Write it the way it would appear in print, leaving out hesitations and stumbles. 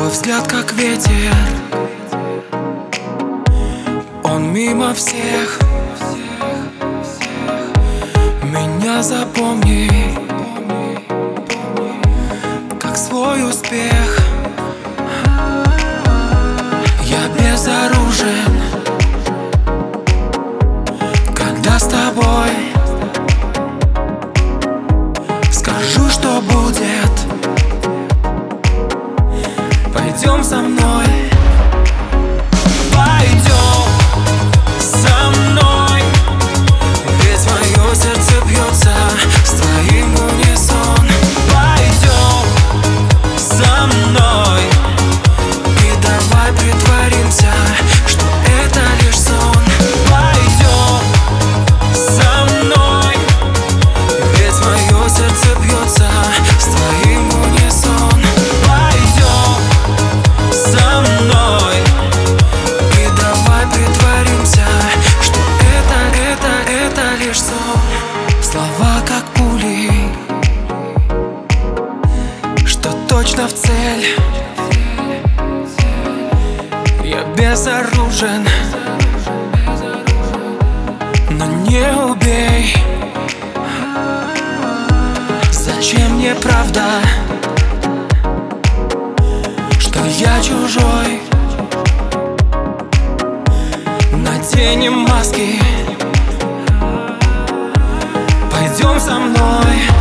Твой взгляд как ветер, он мимо всех. Меня запомни как свой успех. Я безоружен, когда с тобой. Скажу, что будет, пойдем со мной. Пойдем со мной, ведь мое сердце бьется с твоим в унисон. Пойдем со мной, и давай притворимся, что это лишь сон. Пойдем со мной, ведь мое сердце бьется с твоим в унисон. Пойдем со мной, и давай притворимся, что это лишь сон. Слова как пули, что точно в цель. Я безоружен, но не убей. Зачем мне правда, что я чужой? Наденем маски, пойдем со мной.